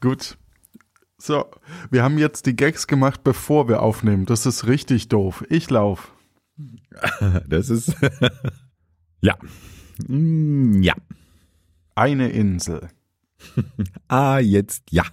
Gut. So, wir haben jetzt die Gags gemacht, bevor wir aufnehmen. Das ist richtig doof. Ich lauf. Das ist... Ja. Ja. Eine Insel. Jetzt ja.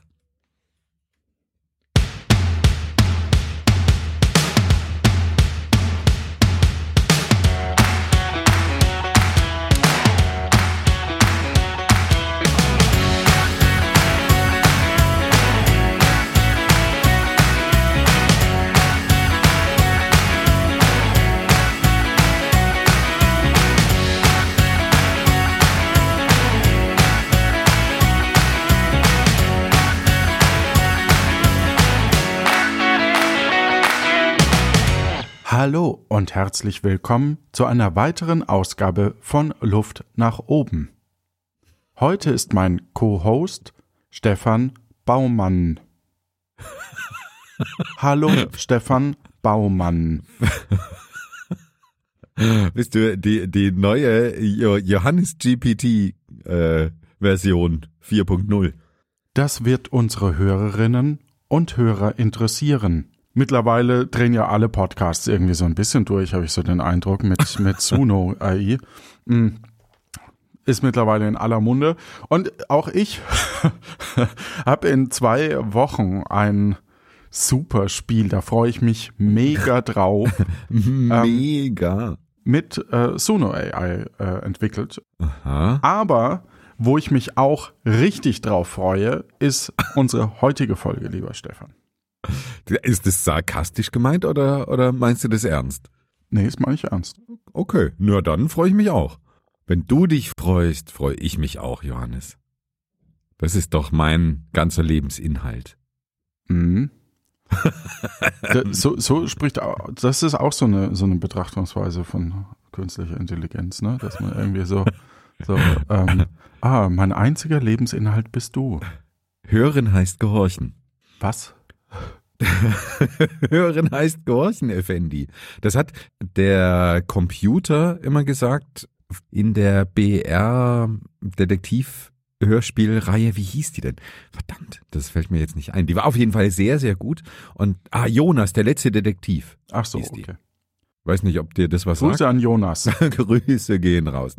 Hallo und herzlich willkommen zu einer weiteren Ausgabe von Luft nach oben. Heute ist mein Co-Host Stefan Baumann. Hallo Stefan Baumann. Bist du die neue Johannes GPT Version 4.0? Das wird unsere Hörerinnen und Hörer interessieren. Mittlerweile drehen ja alle Podcasts irgendwie so ein bisschen durch, habe ich so den Eindruck, mit Suno AI. Ist mittlerweile in aller Munde. Und auch ich habe in 2 Wochen ein super Spiel, da freue ich mich mega drauf. Mega. Mit Suno AI entwickelt. Aha. Aber wo ich mich auch richtig drauf freue, ist unsere heutige Folge, lieber Stefan. Ist das sarkastisch gemeint oder meinst du das ernst? Nee, das meine ich ernst. Okay, nur dann freue ich mich auch. Wenn du dich freust, freue ich mich auch, Johannes. Das ist doch mein ganzer Lebensinhalt. Mhm. So spricht, das ist auch so eine Betrachtungsweise von künstlicher Intelligenz, ne? Dass man irgendwie mein einziger Lebensinhalt bist du. Hören heißt gehorchen. Was? Hören heißt gehorchen, Effendi. Das hat der Computer immer gesagt in der BR-Detektiv-Hörspielreihe. Wie hieß die denn? Verdammt, das fällt mir jetzt nicht ein. Die war auf jeden Fall sehr, sehr gut. Und Jonas, der letzte Detektiv. Ach so, okay. Weiß nicht, ob dir das was sagt. Grüße an Jonas. Grüße gehen raus.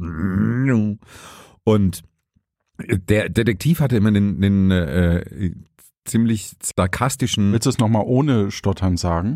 Und der Detektiv hatte immer den ziemlich sarkastischen... Willst du es nochmal ohne Stottern sagen?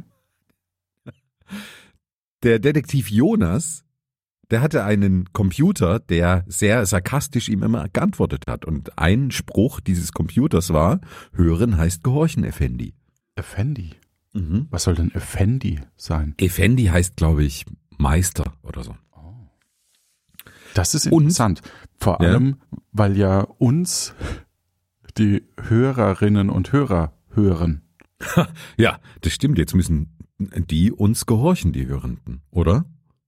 Der Detektiv Jonas, der hatte einen Computer, der sehr sarkastisch ihm immer geantwortet hat. Und ein Spruch dieses Computers war, hören heißt gehorchen, Effendi. Effendi? Mhm. Was soll denn Effendi sein? Effendi heißt, glaube ich, Meister oder so. Oh. Das ist interessant. Vor allem, weil ja uns die Hörerinnen und Hörer hören. Ja, das stimmt. Jetzt müssen die uns gehorchen, die Hörenden, oder?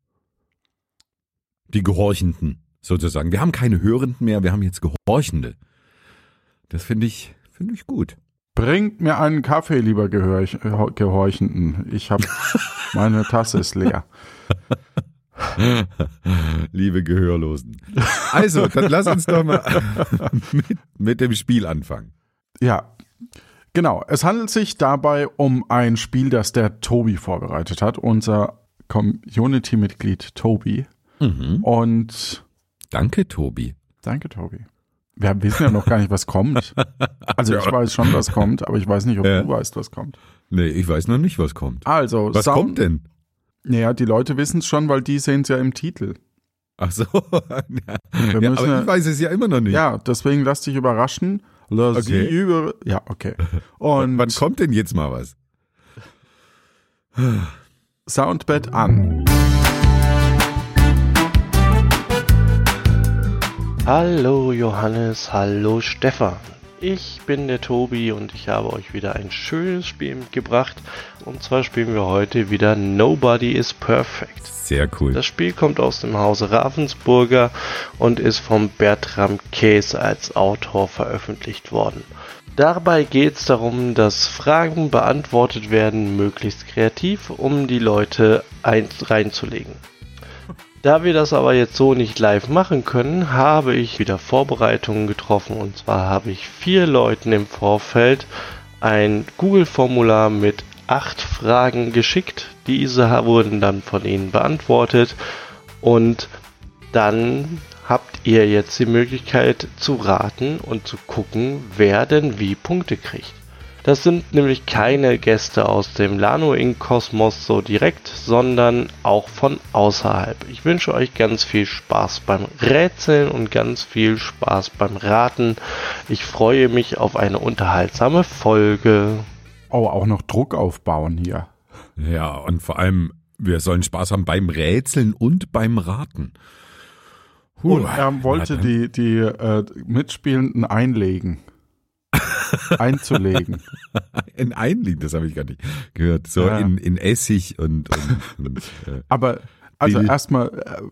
Die Gehorchenden, sozusagen. Wir haben keine Hörenden mehr, wir haben jetzt Gehorchende. Das finde ich gut. Bringt mir einen Kaffee, lieber Gehorchenden. Ich habe meine Tasse ist leer. Liebe Gehörlosen. Also, dann lass uns doch mal mit dem Spiel anfangen. Ja, genau. Es handelt sich dabei um ein Spiel, das der Tobi vorbereitet hat, unser Community-Mitglied Tobi. Mhm. Und danke, Tobi. Danke, Tobi. Wir wissen ja noch gar nicht, was kommt. Also ich weiß schon, was kommt, aber ich weiß nicht, ob du weißt, was kommt. Nee, ich weiß noch nicht, was kommt. Also, was kommt denn? Naja, die Leute wissen es schon, weil die sehen es ja im Titel. Ach so. Aber ich weiß es ja immer noch nicht. Ja, deswegen lass dich überraschen. Okay. Ja, okay. Und wann kommt denn jetzt mal was? Soundbed an. Hallo Johannes, hallo Stefan. Ich bin der Tobi und ich habe euch wieder ein schönes Spiel mitgebracht. Und zwar spielen wir heute wieder Nobody is Perfect. Sehr cool. Das Spiel kommt aus dem Hause Ravensburger und ist von Bertram Kees als Autor veröffentlicht worden. Dabei geht es darum, dass Fragen beantwortet werden, möglichst kreativ, um die Leute reinzulegen. Da wir das aber jetzt so nicht live machen können, habe ich wieder Vorbereitungen getroffen. Und zwar habe ich 4 Leuten im Vorfeld ein Google-Formular mit 8 Fragen geschickt. Diese wurden dann von ihnen beantwortet. Und dann habt ihr jetzt die Möglichkeit zu raten und zu gucken, wer denn wie Punkte kriegt. Das sind nämlich keine Gäste aus dem Lano Inc. Kosmos so direkt, sondern auch von außerhalb. Ich wünsche euch ganz viel Spaß beim Rätseln und ganz viel Spaß beim Raten. Ich freue mich auf eine unterhaltsame Folge. Oh, auch noch Druck aufbauen hier. Ja, und vor allem, wir sollen Spaß haben beim Rätseln und beim Raten. Und er wollte die Mitspielenden einzulegen. Einlegen, das habe ich gar nicht gehört. So ja. in Essig und aber also erstmal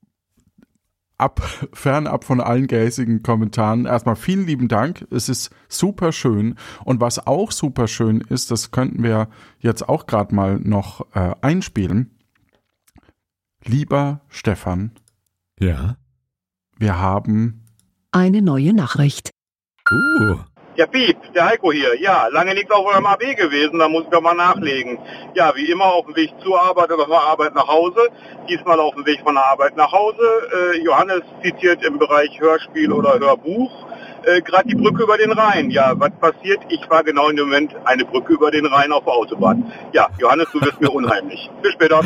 fernab von allen gehässigen Kommentaren, erstmal vielen lieben Dank. Es ist super schön. Und was auch super schön ist, das könnten wir jetzt auch gerade mal noch einspielen. Lieber Stefan. Ja. Wir haben eine neue Nachricht. Ja, Piep, der Heiko hier. Ja, lange nichts auf eurem AB gewesen, da muss ich doch mal nachlegen. Ja, wie immer auf dem Weg zur Arbeit oder von der Arbeit nach Hause. Diesmal auf dem Weg von der Arbeit nach Hause. Johannes zitiert im Bereich Hörspiel oder Hörbuch. Gerade die Brücke über den Rhein. Ja, was passiert? Ich war genau in dem Moment eine Brücke über den Rhein auf der Autobahn. Ja, Johannes, du wirst mir unheimlich. Bis später.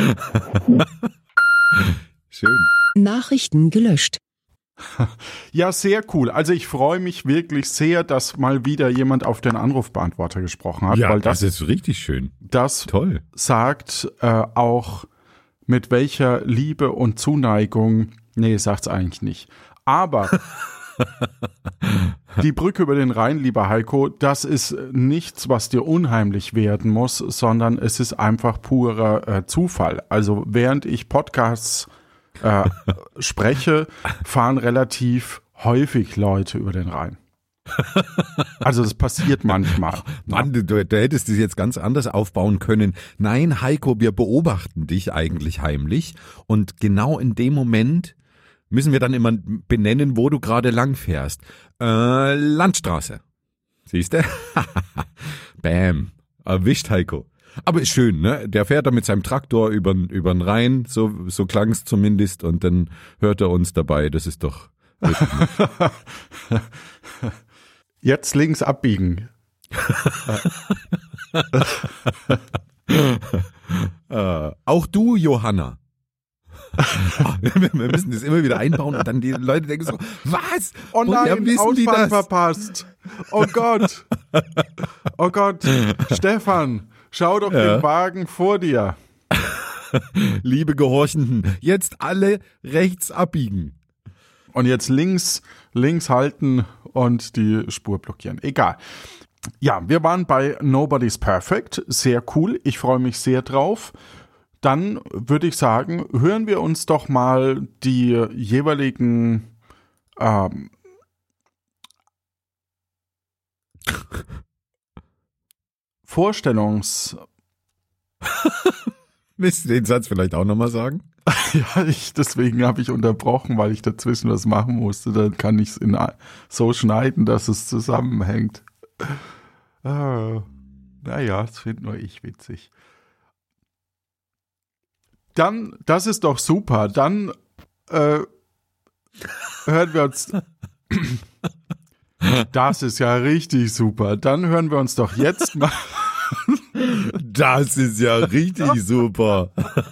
Schön. Nachrichten gelöscht. Ja, sehr cool. Also ich freue mich wirklich sehr, dass mal wieder jemand auf den Anrufbeantworter gesprochen hat. Ja, weil das ist richtig schön. Das toll. Sagt auch mit welcher Liebe und Zuneigung, nee, sagt's eigentlich nicht. Aber die Brücke über den Rhein, lieber Heiko, das ist nichts, was dir unheimlich werden muss, sondern es ist einfach purer Zufall. Also während ich Podcasts spreche, fahren relativ häufig Leute über den Rhein. Also das passiert manchmal. Mann, du hättest es jetzt ganz anders aufbauen können. Nein, Heiko, wir beobachten dich eigentlich heimlich und genau in dem Moment müssen wir dann immer benennen, wo du gerade lang fährst. Landstraße. Siehst du? Bam. Erwischt, Heiko. Aber ist schön, ne? Der fährt da mit seinem Traktor übern Rhein, so klang's zumindest, und dann hört er uns dabei. Das ist doch jetzt links abbiegen. Auch du, Johanna. Wir müssen das immer wieder einbauen und dann die Leute denken so, was? Oh nein, Ausfahrt verpasst. Oh Gott. Oh Gott. Stefan, schau doch den Wagen vor dir. Liebe Gehorchenden, jetzt alle rechts abbiegen. Und jetzt links halten und die Spur blockieren. Egal. Ja, wir waren bei Nobody's Perfect. Sehr cool. Ich freue mich sehr drauf. Dann würde ich sagen, hören wir uns doch mal die jeweiligen Willst du den Satz vielleicht auch nochmal sagen? Ja, deswegen habe ich unterbrochen, weil ich dazwischen was machen musste. Dann kann ich es so schneiden, dass es zusammenhängt. Naja, das finde nur ich witzig. Dann, das ist doch super. Dann hören wir uns. Das ist ja richtig super. Dann hören wir uns doch jetzt mal. Das ist ja richtig super.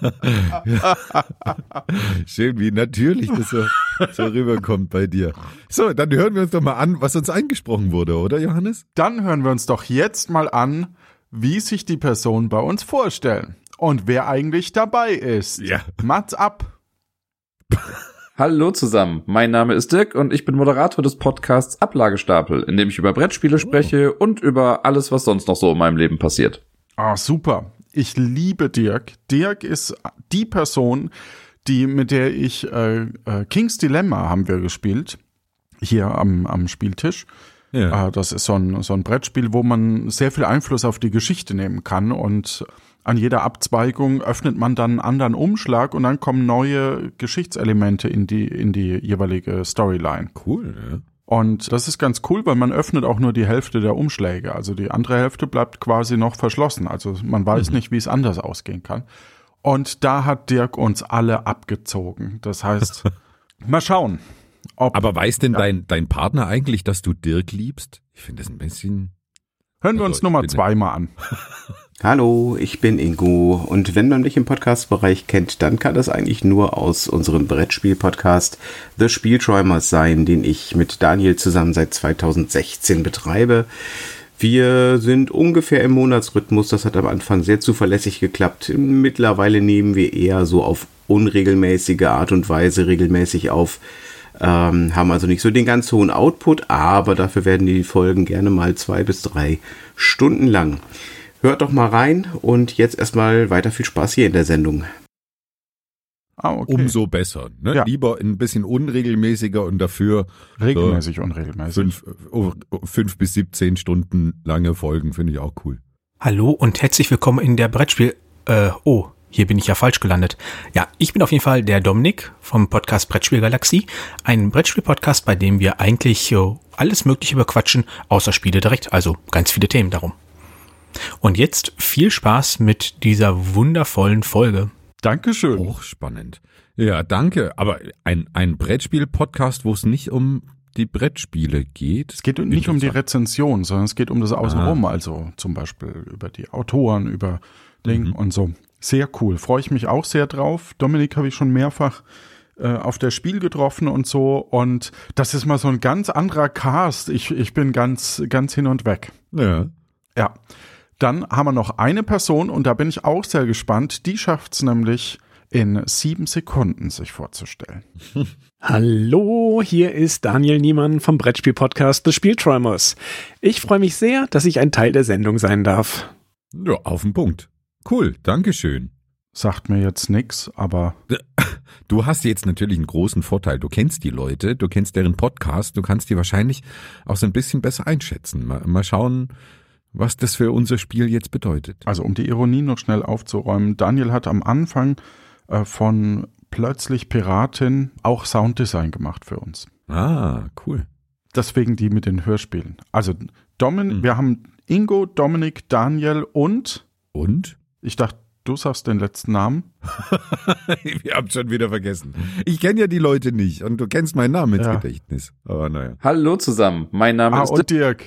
Schön, wie natürlich das so rüberkommt bei dir. So, dann hören wir uns doch mal an, was uns eingesprochen wurde, oder Johannes? Dann hören wir uns doch jetzt mal an, wie sich die Personen bei uns vorstellen. Und wer eigentlich dabei ist. Ja. Mats ab. Hallo zusammen, mein Name ist Dirk und ich bin Moderator des Podcasts Ablagestapel, in dem ich über Brettspiele spreche und über alles, was sonst noch so in meinem Leben passiert. Ah, super. Ich liebe Dirk. Dirk ist die Person, mit der ich King's Dilemma haben wir gespielt. Hier am Spieltisch. Ja. Das ist so ein Brettspiel, wo man sehr viel Einfluss auf die Geschichte nehmen kann und an jeder Abzweigung öffnet man dann einen anderen Umschlag und dann kommen neue Geschichtselemente in die jeweilige Storyline. Cool, ja. Und das ist ganz cool, weil man öffnet auch nur die Hälfte der Umschläge. Also die andere Hälfte bleibt quasi noch verschlossen. Also man weiß nicht, wie es anders ausgehen kann. Und da hat Dirk uns alle abgezogen. Das heißt, mal schauen. Aber weiß denn dein Partner eigentlich, dass du Dirk liebst? Ich finde das ein bisschen... Hören wir uns Nummer 2 mal an. Hallo, ich bin Ingo und wenn man mich im Podcast-Bereich kennt, dann kann das eigentlich nur aus unserem Brettspiel-Podcast The Spielträumers sein, den ich mit Daniel zusammen seit 2016 betreibe. Wir sind ungefähr im Monatsrhythmus, das hat am Anfang sehr zuverlässig geklappt. Mittlerweile nehmen wir eher so auf unregelmäßige Art und Weise regelmäßig auf. Haben also nicht so den ganz hohen Output, aber dafür werden die Folgen gerne mal 2 bis 3 Stunden lang. Hört doch mal rein und jetzt erstmal weiter viel Spaß hier in der Sendung. Okay. Umso besser. Ne? Ja. Lieber ein bisschen unregelmäßiger und dafür Regelmäßig, unregelmäßig. 5 bis 17 Stunden lange Folgen finde ich auch cool. Hallo und herzlich willkommen in der Brettspiel... Hier bin ich ja falsch gelandet. Ja, ich bin auf jeden Fall der Dominik vom Podcast Brettspielgalaxie. Ein Brettspiel-Podcast, bei dem wir eigentlich alles Mögliche bequatschen, außer Spiele direkt. Also ganz viele Themen darum. Und jetzt viel Spaß mit dieser wundervollen Folge. Dankeschön. Hochspannend. Ja, danke. Aber ein Brettspiel-Podcast, wo es nicht um die Brettspiele geht. Es geht nicht um die Rezension, sondern es geht um das Außenrum. Also zum Beispiel über die Autoren, über Ding und so. Sehr cool, freue ich mich auch sehr drauf. Dominik habe ich schon mehrfach auf der Spiel getroffen und so. Und das ist mal so ein ganz anderer Cast. Ich bin ganz hin und weg. Ja. Ja. Dann haben wir noch eine Person und da bin ich auch sehr gespannt. Die schafft es nämlich in 7 Sekunden sich vorzustellen. Hallo, hier ist Daniel Niemann vom Brettspiel-Podcast The Spielträumers. Ich freue mich sehr, dass ich ein Teil der Sendung sein darf. Ja, auf den Punkt. Cool, dankeschön. Sagt mir jetzt nix, aber... Du hast jetzt natürlich einen großen Vorteil. Du kennst die Leute, du kennst deren Podcast, du kannst die wahrscheinlich auch so ein bisschen besser einschätzen. Mal schauen, was das für unser Spiel jetzt bedeutet. Also um die Ironie noch schnell aufzuräumen, Daniel hat am Anfang von Plötzlich Piratin auch Sounddesign gemacht für uns. Ah, cool. Deswegen die mit den Hörspielen. Also wir haben Ingo, Dominik, Daniel und? Ich dachte, du sagst den letzten Namen. Wir haben schon wieder vergessen. Ich kenne ja die Leute nicht und du kennst meinen Namen ins Gedächtnis. Aber naja. Hallo zusammen, mein Name ist und Dirk.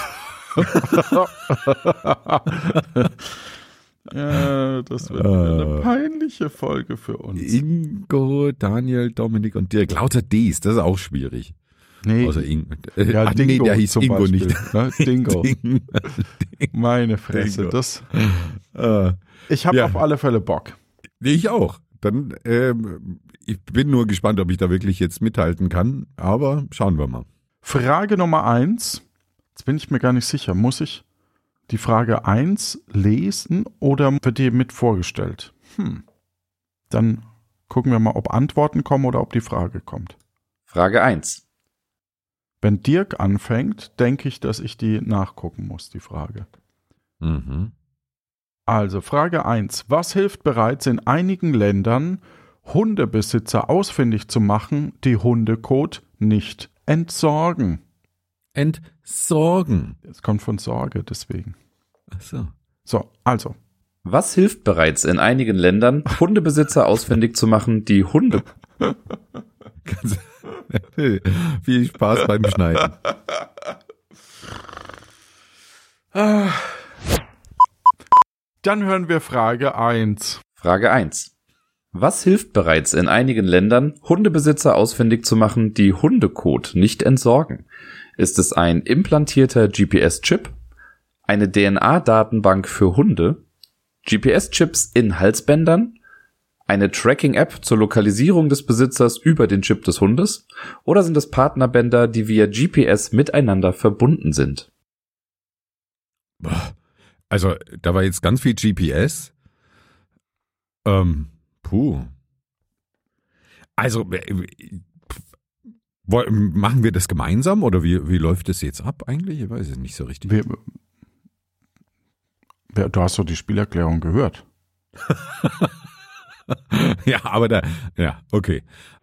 Ja, das wird eine peinliche Folge für uns. Ingo, Daniel, Dominik und Dirk. Lauter Ds, das ist auch schwierig. Nee. Außer Ingo. Ja, Dingo der hieß Ingo Beispiel, nicht. Ne? Dingo. Meine Fresse. Dingo. Das. Ich habe auf alle Fälle Bock. Ich auch. Dann, ich bin nur gespannt, ob ich da wirklich jetzt mithalten kann. Aber schauen wir mal. Frage Nummer 1. Jetzt bin ich mir gar nicht sicher. Muss ich die Frage 1 lesen oder wird die mit vorgestellt? Dann gucken wir mal, ob Antworten kommen oder ob die Frage kommt. Frage 1. Wenn Dirk anfängt, denke ich, dass ich die nachgucken muss, die Frage. Mhm. Also Frage 1. Was hilft bereits in einigen Ländern, Hundebesitzer ausfindig zu machen, die Hundekot nicht entsorgen? Entsorgen. Es kommt von Sorge, deswegen. Ach so. So, also. Was hilft bereits in einigen Ländern, Hundebesitzer ausfindig zu machen, die Hunde... Viel Spaß beim Schneiden. Dann hören wir Frage 1. Frage 1. Was hilft bereits in einigen Ländern, Hundebesitzer ausfindig zu machen, die Hundekot nicht entsorgen? Ist es ein implantierter GPS-Chip, eine DNA-Datenbank für Hunde, GPS-Chips in Halsbändern, eine Tracking-App zur Lokalisierung des Besitzers über den Chip des Hundes oder sind es Partnerbänder, die via GPS miteinander verbunden sind? Also, da war jetzt ganz viel GPS. Also, machen wir das gemeinsam oder wie läuft das jetzt ab eigentlich? Ich weiß es nicht so richtig. Wir Du hast doch die Spielerklärung gehört. Ja, aber okay.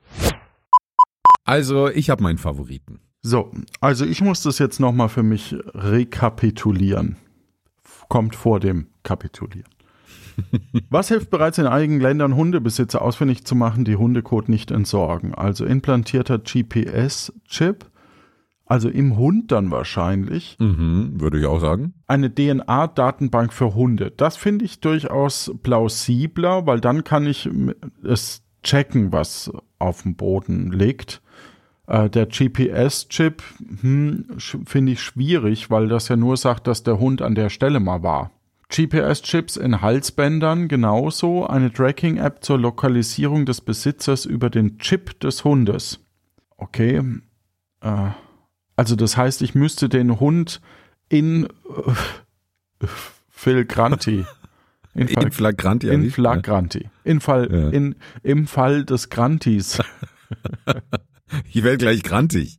Also, ich habe meinen Favoriten. So, also ich muss das jetzt nochmal für mich rekapitulieren. Kommt vor dem Kapitulieren. Was hilft bereits in einigen Ländern Hundebesitzer ausfindig zu machen, die Hundekot nicht entsorgen? Also implantierter GPS-Chip, also im Hund dann wahrscheinlich. Würde ich auch sagen. Eine DNA-Datenbank für Hunde. Das finde ich durchaus plausibler, weil dann kann ich es checken, was auf dem Boden liegt. Der GPS-Chip finde ich schwierig, weil das ja nur sagt, dass der Hund an der Stelle mal war. GPS-Chips in Halsbändern genauso. Eine Tracking-App zur Lokalisierung des Besitzers über den Chip des Hundes. Okay. Also das heißt, ich müsste den Hund in Flagranti. In Flagranti. In Flagranti. Im Fall des Grantis. Ich werde gleich grantig.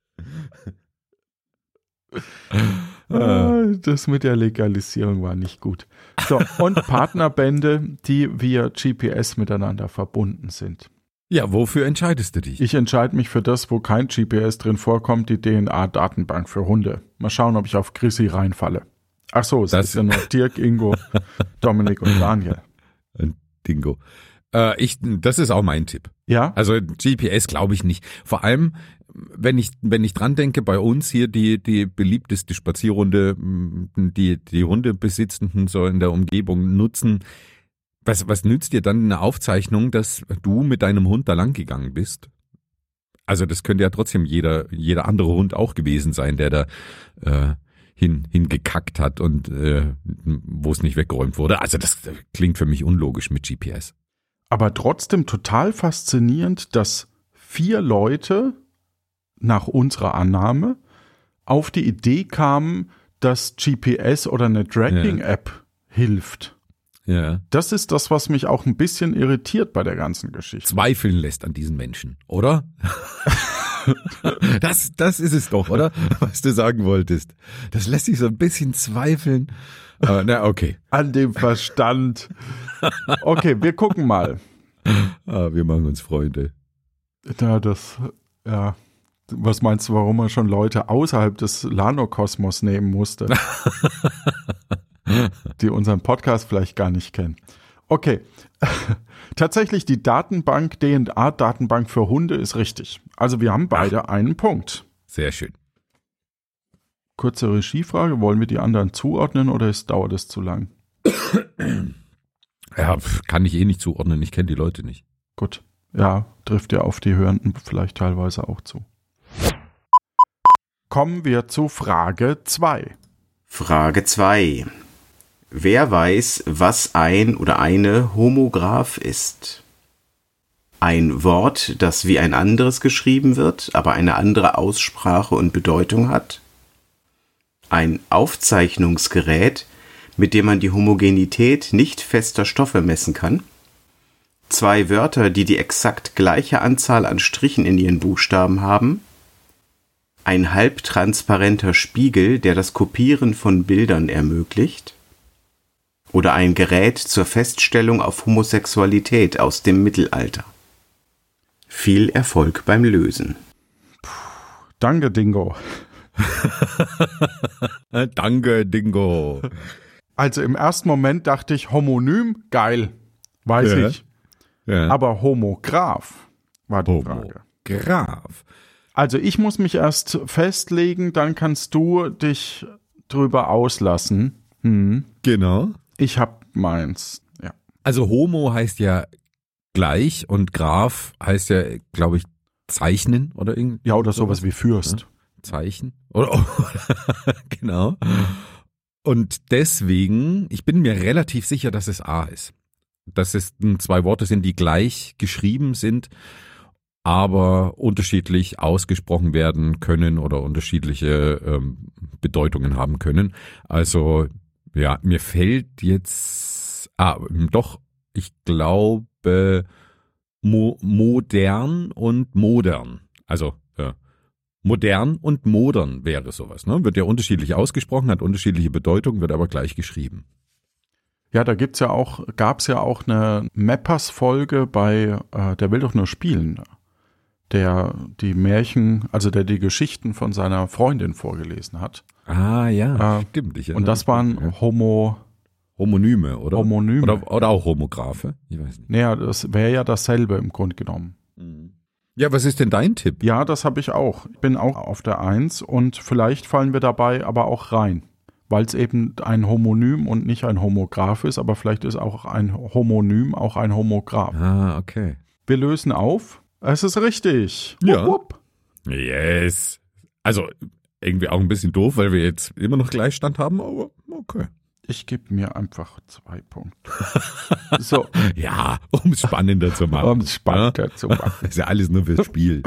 Das mit der Legalisierung war nicht gut. So, und Partnerbände, die via GPS miteinander verbunden sind. Ja, wofür entscheidest du dich? Ich entscheide mich für das, wo kein GPS drin vorkommt, die DNA-Datenbank für Hunde. Mal schauen, ob ich auf Chrissy reinfalle. Ach so, es ist ja noch Dirk, Ingo, Dominik und Daniel. Dingo. Das ist auch mein Tipp. Ja? Also GPS glaube ich nicht. Vor allem, wenn ich dran denke, bei uns hier die beliebteste Spazierrunde, die Hundebesitzenden so in der Umgebung nutzen. Was nützt dir dann eine Aufzeichnung, dass du mit deinem Hund da lang gegangen bist? Also das könnte ja trotzdem jeder andere Hund auch gewesen sein, der da hingekackt hat und wo es nicht weggeräumt wurde. Also das klingt für mich unlogisch mit GPS. Aber trotzdem total faszinierend, dass 4 Leute nach unserer Annahme auf die Idee kamen, dass GPS oder eine Tracking-App hilft. Ja. Das ist das, was mich auch ein bisschen irritiert bei der ganzen Geschichte. Zweifeln lässt an diesen Menschen, oder? Das ist es doch, oder? Was du sagen wolltest. Das lässt sich so ein bisschen zweifeln. Aber, na, okay. An dem Verstand. Okay, wir gucken mal. Wir machen uns Freunde. Ja. Was meinst du, warum man schon Leute außerhalb des Lano-Kosmos nehmen musste? Die unseren Podcast vielleicht gar nicht kennen. Okay. Tatsächlich die Datenbank, DNA-Datenbank für Hunde ist richtig. Also wir haben beide einen Punkt. Sehr schön. Kurze Regiefrage, wollen wir die anderen zuordnen oder dauert es zu lang? Ja, kann ich nicht zuordnen, ich kenne die Leute nicht. Gut, ja, trifft ja auf die Hörenden vielleicht teilweise auch zu. Kommen wir zu Frage 2. Frage 2. Wer weiß, was ein oder eine Homograph ist? Ein Wort, das wie ein anderes geschrieben wird, aber eine andere Aussprache und Bedeutung hat? Ein Aufzeichnungsgerät, mit dem man die Homogenität nicht fester Stoffe messen kann? 2 Wörter, die exakt gleiche Anzahl an Strichen in ihren Buchstaben haben? Ein halbtransparenter Spiegel, der das Kopieren von Bildern ermöglicht? Oder ein Gerät zur Feststellung auf Homosexualität aus dem Mittelalter? Viel Erfolg beim Lösen. Danke, Dingo. Danke, Dingo. Also im ersten Moment dachte ich, Homonym, geil, weiß ich. Ja. Aber Homograph war die Frage. Homograph. Also ich muss mich erst festlegen, dann kannst du dich drüber auslassen. Genau. Ich hab meins, ja. Also Homo heißt ja gleich und Graph heißt ja, glaube ich, zeichnen oder irgendwie. Ja, oder sowas wie Fürst. Ja, Zeichen. Oder genau. Und deswegen, ich bin mir relativ sicher, dass es A ist. Dass es 2 Worte sind, die gleich geschrieben sind, aber unterschiedlich ausgesprochen werden können oder unterschiedliche Bedeutungen haben können. Also, ja, mir fällt jetzt, ich glaube, modern und modern. Also, modern und modern wäre sowas, ne? Wird ja unterschiedlich ausgesprochen, hat unterschiedliche Bedeutungen, wird aber gleich geschrieben. Ja, da gab's ja auch eine Mappers-Folge bei Der will doch nur spielen, der die Märchen, also der die Geschichten von seiner Freundin vorgelesen hat. Ah ja, stimmt. Und das waren Homonyme, oder? Homonyme. Oder auch Homographe? Ich weiß nicht. Naja, das wäre ja dasselbe im Grunde genommen. Ja, was ist denn dein Tipp? Ja, das habe ich auch. Ich bin auch auf der 1 und vielleicht fallen wir dabei aber auch rein, weil es eben ein Homonym und nicht ein Homograph ist, aber vielleicht ist auch ein Homonym auch ein Homograph. Ah, okay. Wir lösen auf. Es ist richtig. Ja. Wupp, wupp. Yes. Also irgendwie auch ein bisschen doof, weil wir jetzt immer noch Gleichstand haben, aber okay. Ich gebe mir einfach 2 Punkte. So. Ja, um es spannender zu machen. Zu machen. Das ist ja alles nur fürs Spiel.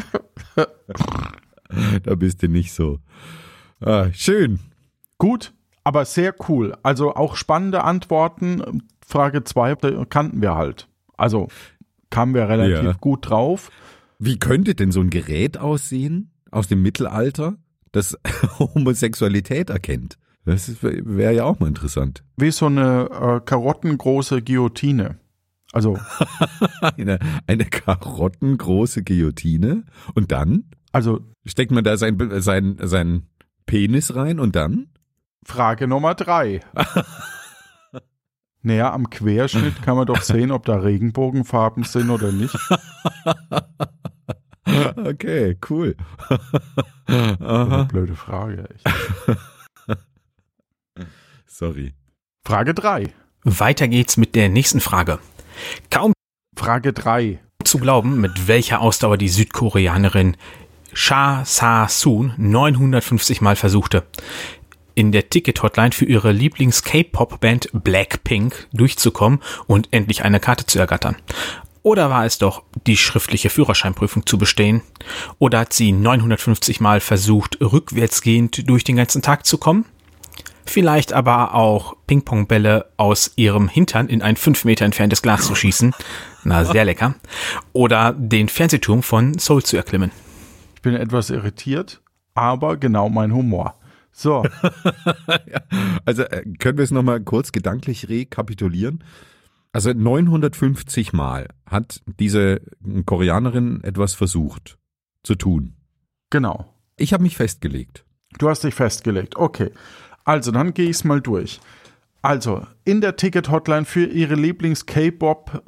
Da bist du nicht so. Schön. Gut, aber sehr cool. Also auch spannende Antworten. Frage 2 kannten wir halt. Also kamen wir relativ gut drauf. Wie könnte denn so ein Gerät aussehen aus dem Mittelalter, das Homosexualität erkennt? Das wäre ja auch mal interessant. Wie so eine karottengroße Guillotine. Also eine karottengroße Guillotine. Und dann? Also steckt man da seinen Penis rein und dann? Frage Nummer 3. Naja, am Querschnitt kann man doch sehen, ob da Regenbogenfarben sind oder nicht. Okay, cool. Aha. Blöde Frage, echt. Sorry. Frage 3. Weiter geht's mit der nächsten Frage. Kaum Frage 3. Zu glauben, mit welcher Ausdauer die Südkoreanerin Cha Sa-soon 950 Mal versuchte, in der Ticket-Hotline für ihre Lieblings-K-Pop-Band Blackpink durchzukommen und endlich eine Karte zu ergattern. Oder war es doch die schriftliche Führerscheinprüfung zu bestehen? Oder hat sie 950 Mal versucht, rückwärtsgehend durch den ganzen Tag zu kommen? Vielleicht aber auch Ping-Pong-Bälle aus ihrem Hintern in ein 5 Meter entferntes Glas zu schießen. Na, sehr lecker. Oder den Fernsehturm von Seoul zu erklimmen. Ich bin etwas irritiert, aber genau mein Humor. So. Also können wir es nochmal kurz gedanklich rekapitulieren? Also 950 Mal hat diese Koreanerin etwas versucht zu tun. Genau. Ich habe mich festgelegt. Du hast dich festgelegt, okay. Also, dann gehe ich es mal durch. Also, in der Ticket-Hotline für ihre Lieblings-K-Pop-Band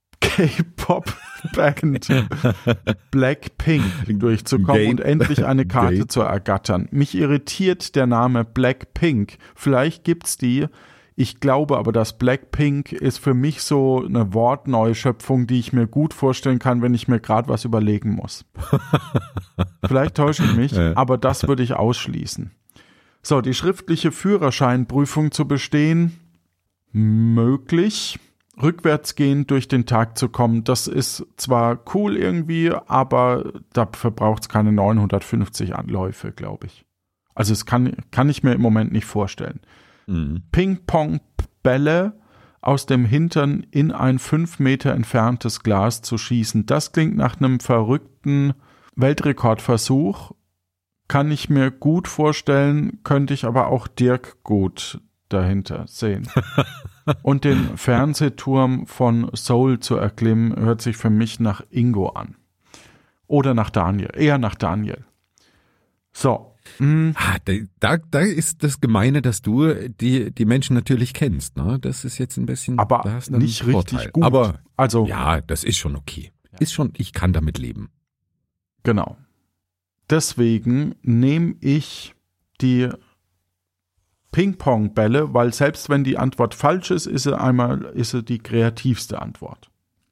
Blackpink durchzukommen und endlich eine Karte zu ergattern. Mich irritiert der Name Blackpink. Vielleicht gibt's die. Ich glaube aber, dass Blackpink ist für mich so eine Wortneuschöpfung, die ich mir gut vorstellen kann, wenn ich mir gerade was überlegen muss. Vielleicht täusche ich mich, aber das würde ich ausschließen. So, die schriftliche Führerscheinprüfung zu bestehen, möglich. Rückwärtsgehend durch den Tag zu kommen, das ist zwar cool irgendwie, aber dafür braucht es keine 950 Anläufe, glaube ich. Also es kann ich mir im Moment nicht vorstellen. Ping-Pong-Bälle aus dem Hintern in ein 5 Meter entferntes Glas zu schießen, das klingt nach einem verrückten Weltrekordversuch. Kann ich mir gut vorstellen, könnte ich aber auch Dirk gut dahinter sehen. Und den Fernsehturm von Seoul zu erklimmen, hört sich für mich nach Ingo an. Oder nach Daniel, eher nach Daniel. So. Da ist das Gemeine, dass du die Menschen natürlich kennst. Ne? Das ist jetzt ein bisschen... Aber nicht richtig gut. Aber also, ja, das ist schon okay. Ich kann damit leben. Genau. Deswegen nehme ich die Ping-Pong-Bälle, weil selbst wenn die Antwort falsch ist, ist sie die kreativste Antwort.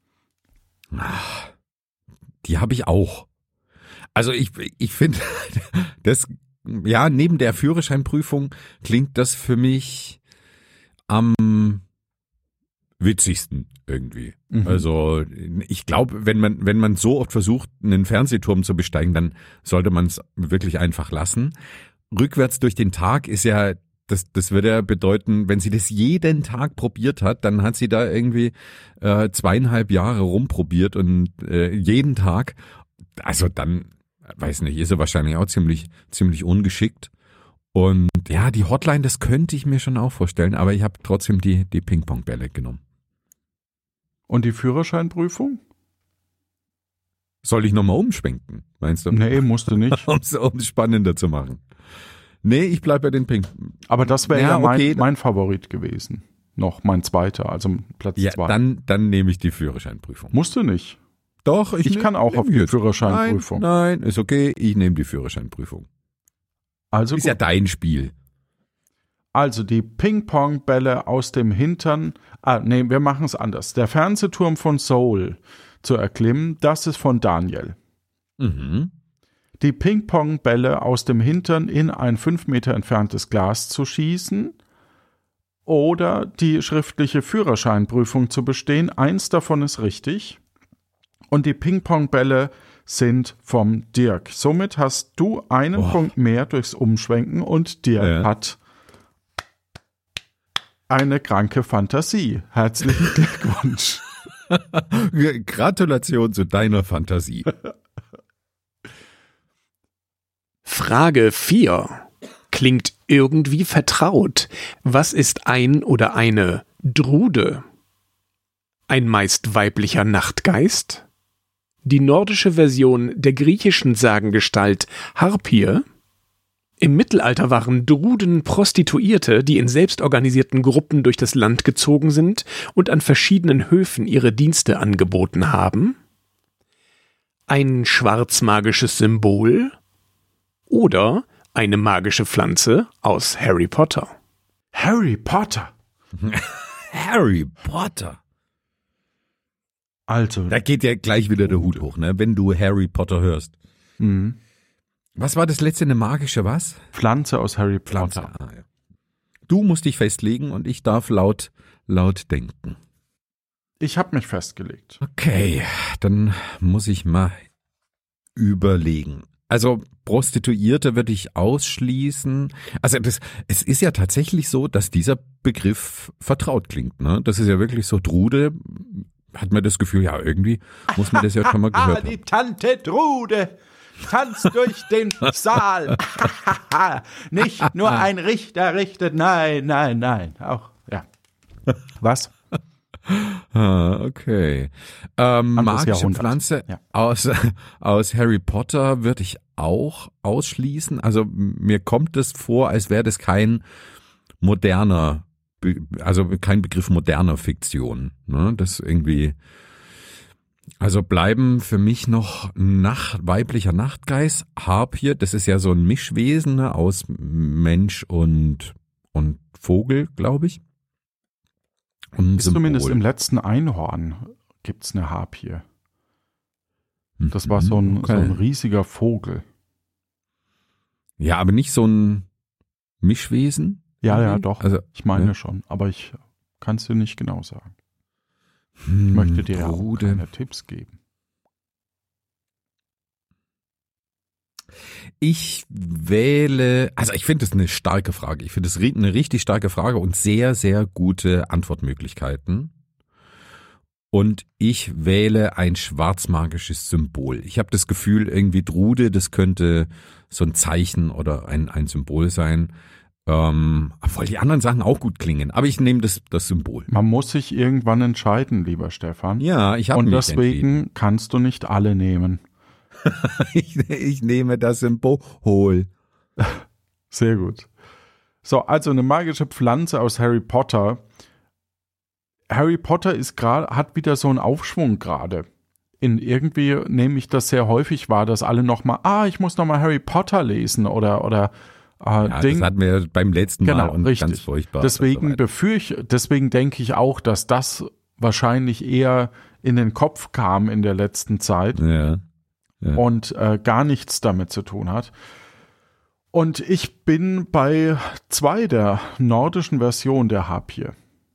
Die habe ich auch. Also ich finde, das, ja, neben der Führerscheinprüfung klingt das für mich am witzigsten irgendwie. Also ich glaube, wenn man so oft versucht, einen Fernsehturm zu besteigen, dann sollte man es wirklich einfach lassen. Rückwärts durch den Tag ist ja, das würde ja bedeuten, wenn sie das jeden Tag probiert hat, dann hat sie da irgendwie 2,5 Jahre rumprobiert und jeden Tag, also dann, weiß nicht, ist er wahrscheinlich auch ziemlich ungeschickt. Und ja, die Hotline, das könnte ich mir schon auch vorstellen, aber ich habe trotzdem die Ping-Pong-Bälle genommen. Und die Führerscheinprüfung? Soll ich nochmal umschwenken, meinst du? Nee, musst du nicht. Um es spannender zu machen. Nee, ich bleibe bei den Ping. Aber das wäre Ja, okay. mein Favorit gewesen. Noch mein zweiter, also Platz 2. Ja, dann nehme ich die Führerscheinprüfung. Musst du nicht. Doch, Ich kann auch auf die Führerscheinprüfung. Nein, ist okay, ich nehme die Führerscheinprüfung. Also Ist ja gut. dein Spiel. Also die Ping-Pong-Bälle aus dem Hintern. Wir machen es anders. Der Fernsehturm von Seoul zu erklimmen, das ist von Daniel. Mhm. Die Ping-Pong-Bälle aus dem Hintern in ein 5 Meter entferntes Glas zu schießen oder die schriftliche Führerscheinprüfung zu bestehen. Eins davon ist richtig. Und die Ping-Pong-Bälle sind vom Dirk. Somit hast du einen Punkt mehr durchs Umschwenken und Dirk hat eine kranke Fantasie. Herzlichen Glückwunsch. Gratulation zu deiner Fantasie. Frage 4. Klingt irgendwie vertraut. Was ist ein oder eine Drude? Ein meist weiblicher Nachtgeist? Die nordische Version der griechischen Sagengestalt Harpie? Im Mittelalter waren Druden Prostituierte, die in selbstorganisierten Gruppen durch das Land gezogen sind und an verschiedenen Höfen ihre Dienste angeboten haben? Ein schwarzmagisches Symbol? Oder eine magische Pflanze aus Harry Potter? Harry Potter. Harry Potter. Also. Da geht ja gleich wieder der Hut hoch, ne? Wenn du Harry Potter hörst. Mhm. Was war das letzte, eine magische was? Pflanze aus Harry Potter. Pflanze. Ah, ja. Du musst dich festlegen und ich darf laut denken. Ich habe mich festgelegt. Okay, dann muss ich mal überlegen. Also Prostituierte würde ich ausschließen. Also es ist ja tatsächlich so, dass dieser Begriff vertraut klingt. Ne? Das ist ja wirklich so, Drude, hat man das Gefühl, ja irgendwie muss man das ja schon mal gehört haben. Die Tante Drude tanzt durch den Saal. Nicht nur ein Richter richtet, nein. Auch, ja. Was? Okay. Magische Jahrhundert. Pflanze Ja. aus Harry Potter würde ich auch ausschließen. Also mir kommt es vor, als wäre das kein moderner, also kein Begriff moderner Fiktion. Ne? Das irgendwie, also bleiben für mich noch weiblicher Nachtgeist, Harpie, das ist ja so ein Mischwesen, ne, aus Mensch und Vogel, glaube ich. Ist zumindest im letzten Einhorn gibt's eine Harpie. Das war so ein riesiger Vogel. Ja, aber nicht so ein Mischwesen? Ja, doch. Also, ich meine ja. schon, aber ich kann es dir nicht genau sagen. Ich möchte dir ja auch keine Tipps geben. Ich wähle, also ich finde das eine starke Frage. Ich finde das eine richtig starke Frage und sehr, sehr gute Antwortmöglichkeiten. Und ich wähle ein schwarzmagisches Symbol. Ich habe das Gefühl, irgendwie Drude, das könnte so ein Zeichen oder ein Symbol sein. Obwohl die anderen Sachen auch gut klingen. Aber ich nehme das Symbol. Man muss sich irgendwann entscheiden, lieber Stefan. Ja, ich habe mich entschieden. Und deswegen kannst du nicht alle nehmen. Ich nehme das Symbol. Sehr gut. So, also eine magische Pflanze aus Harry Potter. Harry Potter hat wieder so einen Aufschwung gerade. Irgendwie nehme ich das sehr häufig wahr, dass alle nochmal, ich muss nochmal Harry Potter lesen oder das hatten wir beim letzten Mal und richtig. Ganz furchtbar. Deswegen deswegen denke ich auch, dass das wahrscheinlich eher in den Kopf kam in der letzten Zeit. Ja. Und gar nichts damit zu tun hat. Und ich bin bei 2 der nordischen Version der Harpie.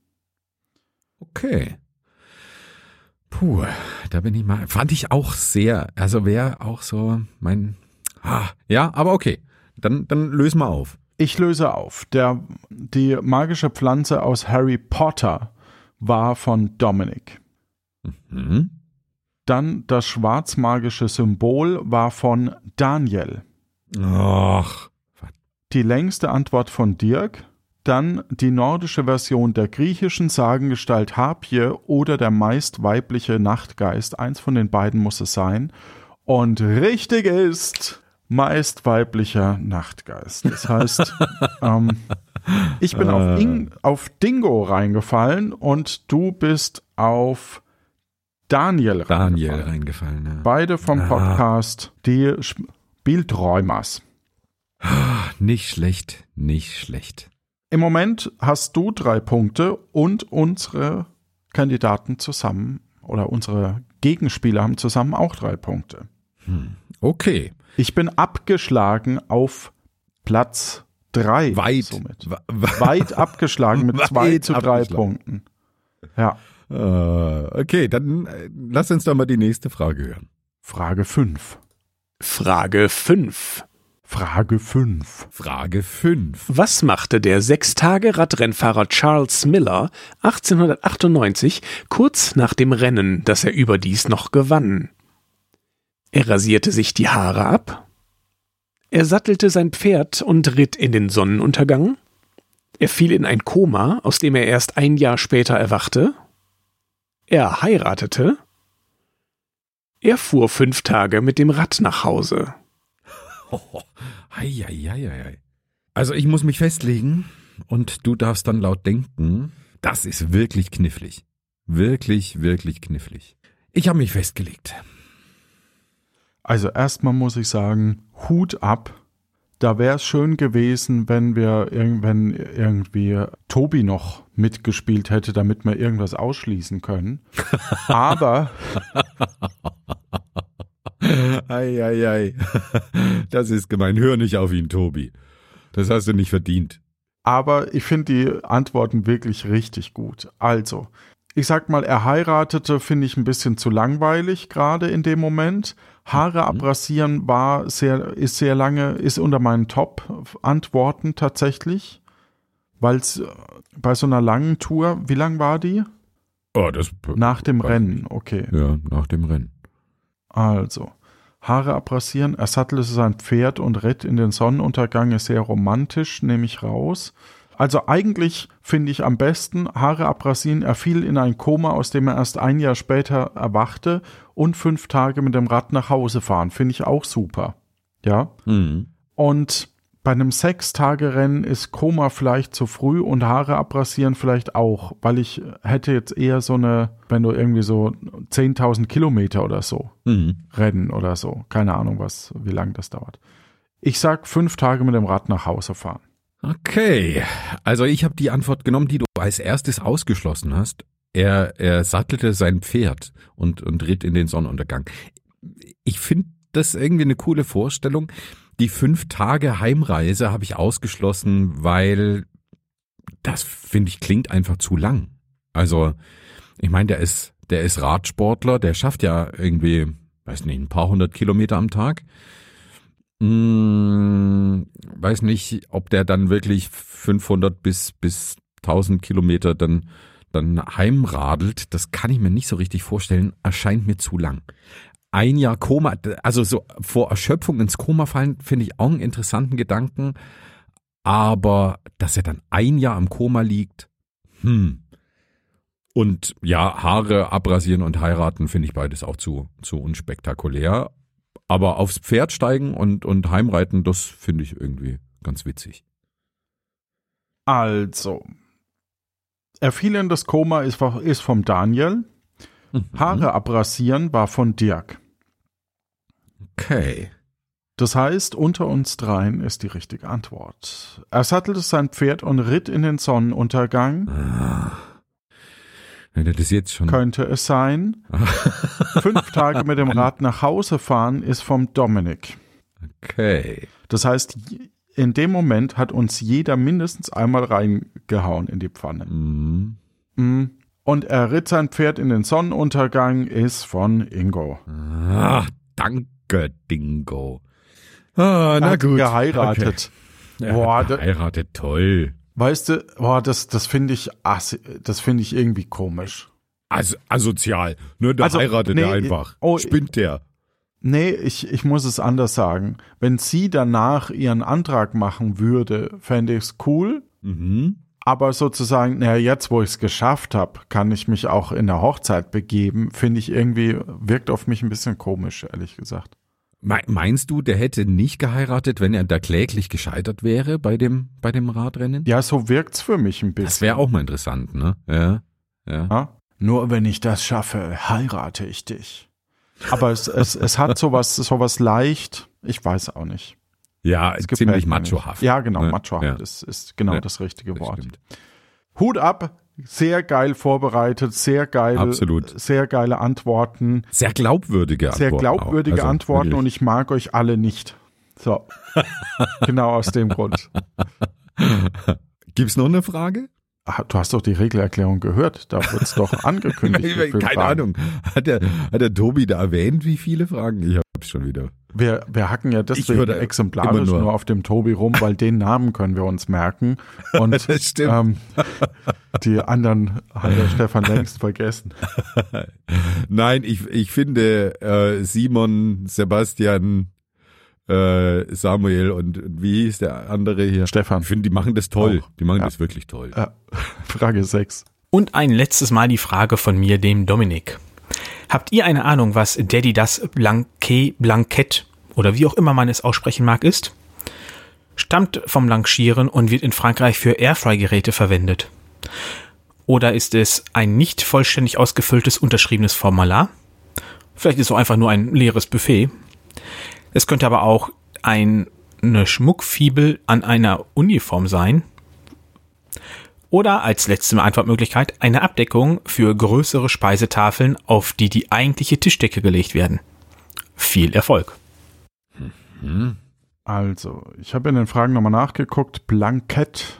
Okay. Puh, da bin ich mal, fand ich auch sehr, also wäre auch so ja, aber okay, dann lösen wir auf. Ich löse auf. Die magische Pflanze aus Harry Potter war von Dominik. Mhm. Dann das schwarzmagische Symbol war von Daniel. Och, die längste Antwort von Dirk, dann die nordische Version der griechischen Sagengestalt Harpie oder der meist weibliche Nachtgeist. Eins von den beiden muss es sein. Und richtig ist meist weiblicher Nachtgeist. Das heißt, ich bin auf Dingo reingefallen und du bist auf Daniel reingefallen. Ja. Beide vom Podcast Die Spielträumers. Nicht schlecht, nicht schlecht. Im Moment hast du 3 Punkte und unsere Kandidaten zusammen oder unsere Gegenspieler haben zusammen auch 3 Punkte. Okay. Ich bin abgeschlagen auf Platz 3. Weit abgeschlagen mit 2:3 Punkten. Ja. Okay, dann lass uns doch mal die nächste Frage hören. Frage 5. Frage 5. Was machte der 6-Tage-Radrennfahrer Charles Miller 1898 kurz nach dem Rennen, das er überdies noch gewann? Er rasierte sich die Haare ab. Er sattelte sein Pferd und ritt in den Sonnenuntergang. Er fiel in ein Koma, aus dem er erst ein Jahr später erwachte. Er heiratete. Er fuhr 5 Tage mit dem Rad nach Hause. Also ich muss mich festlegen und du darfst dann laut denken. Das ist wirklich knifflig. Wirklich, wirklich knifflig. Ich habe mich festgelegt. Also erstmal muss ich sagen, Hut ab. Da wäre es schön gewesen, wenn irgendwie Tobi noch mitgespielt hätte, damit wir irgendwas ausschließen können. Aber das ist gemein. Hör nicht auf ihn, Tobi. Das hast du nicht verdient. Aber ich finde die Antworten wirklich richtig gut. Also, ich sag mal, er heiratete, finde ich ein bisschen zu langweilig, gerade in dem Moment. Haare abrasieren ist unter meinen Top-Antworten tatsächlich, weil es bei so einer langen Tour, wie lang war die? Nach dem Rennen, okay. Ja, nach dem Rennen. Also, Haare abrasieren, er sattelte sein Pferd und ritt in den Sonnenuntergang, ist sehr romantisch, nehme ich raus. Also eigentlich finde ich am besten Haare abrasieren, er fiel in ein Koma, aus dem er erst ein Jahr später erwachte und 5 Tage mit dem Rad nach Hause fahren, finde ich auch super. Ja. Und bei einem 6-Tage-Rennen ist Koma vielleicht zu früh und Haare abrasieren vielleicht auch, weil ich hätte jetzt eher so wenn du irgendwie so 10.000 Kilometer oder so rennen oder so, keine Ahnung wie lange das dauert. Ich sag 5 Tage mit dem Rad nach Hause fahren. Okay, also ich habe die Antwort genommen, die du als erstes ausgeschlossen hast. Er sattelte sein Pferd und ritt in den Sonnenuntergang. Ich finde das irgendwie eine coole Vorstellung. Die 5 Tage Heimreise habe ich ausgeschlossen, weil das, finde ich, klingt einfach zu lang. Also, ich meine, der ist Radsportler, der schafft ja irgendwie, weiß nicht, ein paar 100 Kilometer am Tag. Weiß nicht, ob der dann wirklich 500 bis 1000 Kilometer dann heimradelt. Das kann ich mir nicht so richtig vorstellen. Erscheint mir zu lang. Ein Jahr Koma, also so vor Erschöpfung ins Koma fallen, finde ich auch einen interessanten Gedanken. Aber dass er dann ein Jahr im Koma liegt, Und ja, Haare abrasieren und heiraten finde ich beides auch zu unspektakulär. Aber aufs Pferd steigen und heimreiten, das finde ich irgendwie ganz witzig. Also, er fiel in das Koma ist vom Daniel. Haare abrasieren war von Dirk. Okay. Das heißt, unter uns dreien ist die richtige Antwort. Er sattelte sein Pferd und ritt in den Sonnenuntergang. Wenn er das jetzt schon... Könnte es sein. 5 Tage mit dem Rad nach Hause fahren ist vom Dominik. Okay. Das heißt, in dem Moment hat uns jeder mindestens einmal reingehauen in die Pfanne. Und er ritt sein Pferd in den Sonnenuntergang ist von Ingo. Danke, Dingo. Na er hat gut. Geheiratet. Okay. Boah, geheiratet, toll. Weißt du, das finde ich irgendwie komisch. Also asozial. Nur da heiratet er einfach. Spinnt der. Nee, ich muss es anders sagen. Wenn sie danach ihren Antrag machen würde, fände ich es cool. Aber sozusagen, jetzt, wo ich es geschafft habe, kann ich mich auch in der Hochzeit begeben, finde ich irgendwie, wirkt auf mich ein bisschen komisch, ehrlich gesagt. Meinst du, der hätte nicht geheiratet, wenn er da kläglich gescheitert wäre bei dem Radrennen? Ja, so wirkt's für mich ein bisschen. Das wäre auch mal interessant, ne? Ja. Nur wenn ich das schaffe, heirate ich dich. Aber es hat sowas leicht, ich weiß auch nicht. Ja, ziemlich machohaft. Ja, genau, ne? machohaft ist genau das richtige Wort. Stimmt. Hut ab, sehr geil vorbereitet, sehr geile Antworten. Sehr glaubwürdige Antworten. Sehr glaubwürdige Antworten wirklich. Und ich mag euch alle nicht. So, genau aus dem Grund. Gibt's noch eine Frage? Du hast doch die Regelerklärung gehört, da wird's doch angekündigt. Keine Ahnung. Hat der Tobi da erwähnt, wie viele Fragen? Ich hab's schon wieder. Wir hacken ja deswegen exemplarisch nur auf dem Tobi rum, weil den Namen können wir uns merken. Und das stimmt. Die anderen hat der Stefan längst vergessen. Nein, ich finde Simon, Sebastian, Samuel und wie hieß der andere hier? Stefan. Ich finde, die machen das toll. Auch. Die machen das wirklich toll. Ja. Frage 6. Und ein letztes Mal die Frage von mir, dem Dominik. Habt ihr eine Ahnung, was Daddy das Blankett oder wie auch immer man es aussprechen mag ist? Stammt vom Blanchieren und wird in Frankreich für Airfry-Geräte verwendet. Oder ist es ein nicht vollständig ausgefülltes, unterschriebenes Formular? Vielleicht ist es auch einfach nur ein leeres Buffet. Es könnte aber auch eine Schmuckfibel an einer Uniform sein. Oder als letzte Antwortmöglichkeit eine Abdeckung für größere Speisetafeln, auf die eigentliche Tischdecke gelegt werden. Viel Erfolg. Also, ich habe in den Fragen nochmal nachgeguckt. Blankett,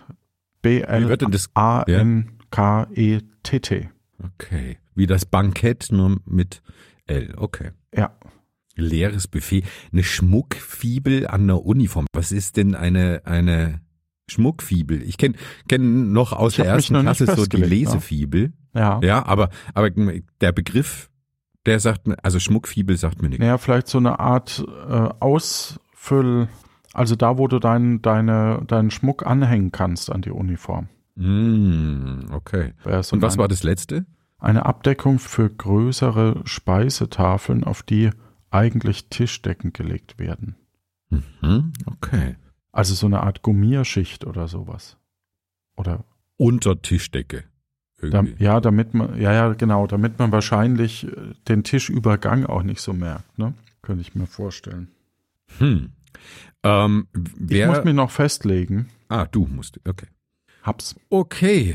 B-L-A-N-K-E-T-T. Okay. Wie das Bankett, nur mit L. Okay. Ja. Leeres Buffet. Eine Schmuckfibel an der Uniform. Was ist denn eine Schmuckfibel? Ich kenn noch aus der ersten Klasse so die Lesefibel. Ja. Ja, aber der Begriff, der sagt mir, also Schmuckfibel sagt mir nichts. Naja, vielleicht so eine Art Ausfüll, also da, wo du deinen Schmuck anhängen kannst an die Uniform. Okay. Und was war das letzte? Eine Abdeckung für größere Speisetafeln, auf die eigentlich Tischdecken gelegt werden. Okay. Also so eine Art Gummierschicht oder sowas. Oder unter Tischdecke. Damit man wahrscheinlich den Tischübergang auch nicht so merkt, ne? Könnte ich mir vorstellen. Ich muss mich noch festlegen. Du musst, okay. Hab's. Okay,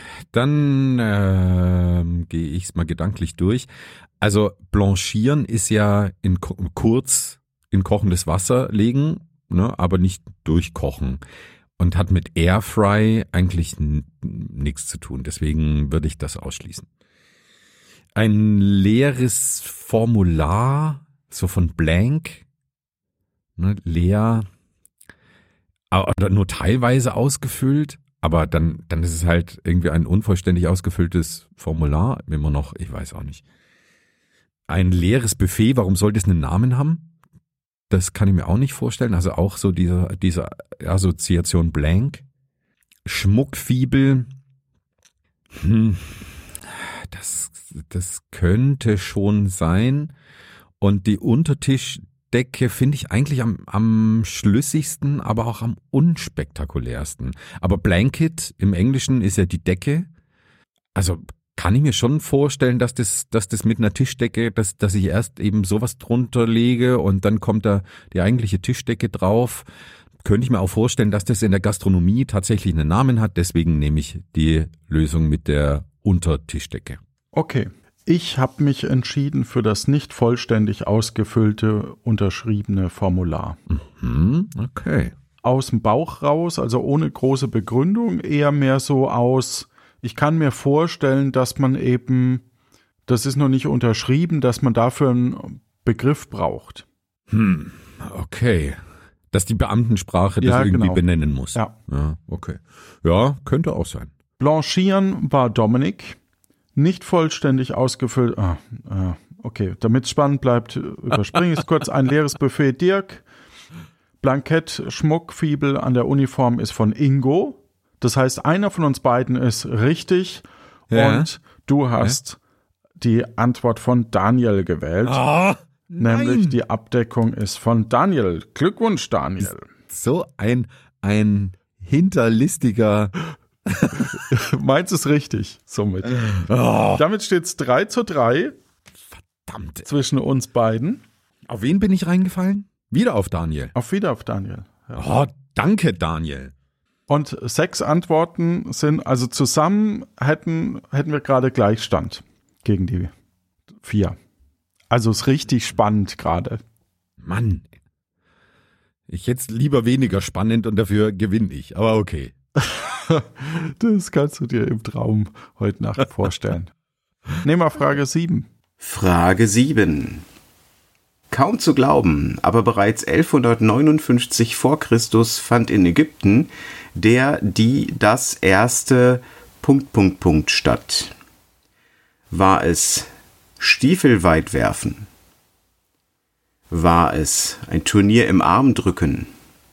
dann gehe ich es mal gedanklich durch. Also blanchieren ist ja kurz in kochendes Wasser legen, ne, aber nicht durchkochen. Und hat mit Airfry eigentlich nichts zu tun. Deswegen würde ich das ausschließen. Ein leeres Formular, so von blank, ne, leer, oder nur teilweise ausgefüllt. Aber dann ist es halt irgendwie ein unvollständig ausgefülltes Formular. Immer noch, ich weiß auch nicht. Ein leeres Buffet, warum sollte es einen Namen haben? Das kann ich mir auch nicht vorstellen. Also auch so diese Assoziation blank. Schmuckfibel. Das könnte schon sein. Und die Untertischdecke finde ich eigentlich am schlüssigsten, aber auch am unspektakulärsten. Aber Blanket im Englischen ist ja die Decke. Also kann ich mir schon vorstellen, dass das mit einer Tischdecke, dass ich erst eben sowas drunter lege und dann kommt da die eigentliche Tischdecke drauf. Könnte ich mir auch vorstellen, dass das in der Gastronomie tatsächlich einen Namen hat. Deswegen nehme ich die Lösung mit der Untertischdecke. Okay. Ich habe mich entschieden für das nicht vollständig ausgefüllte, unterschriebene Formular. Okay. Aus dem Bauch raus, also ohne große Begründung, eher mehr so aus, ich kann mir vorstellen, dass man eben, das ist noch nicht unterschrieben, dass man dafür einen Begriff braucht. Okay. Dass die Beamtensprache das irgendwie benennen muss. Ja. Okay. Ja, könnte auch sein. Blanchieren war Dominik. Nicht vollständig ausgefüllt. Okay, damit es spannend bleibt, überspringe ich es kurz. Ein leeres Buffet Dirk. Blankett, Schmuckfibel an der Uniform ist von Ingo. Das heißt, einer von uns beiden ist richtig und du hast die Antwort von Daniel gewählt. Oh, nämlich die Abdeckung ist von Daniel. Glückwunsch, Daniel. So ein hinterlistiger... Meins ist richtig, somit. Damit steht es 3:3. Verdammt. Zwischen uns beiden. Auf wen bin ich reingefallen? Wieder auf Daniel. Wieder auf Daniel. Ja. Oh, danke, Daniel. Und 6 Antworten sind, also zusammen hätten wir gerade Gleichstand gegen die 4. Also ist richtig spannend gerade. Mann. Ich jetzt lieber weniger spannend und dafür gewinne ich, aber okay. Das kannst du dir im Traum heute Nacht vorstellen. Nehmen wir Frage 7. Frage 7. Kaum zu glauben, aber bereits 1159 vor Christus fand in Ägypten das erste ... statt. War es Stiefelweitwerfen? War es ein Turnier im Armdrücken?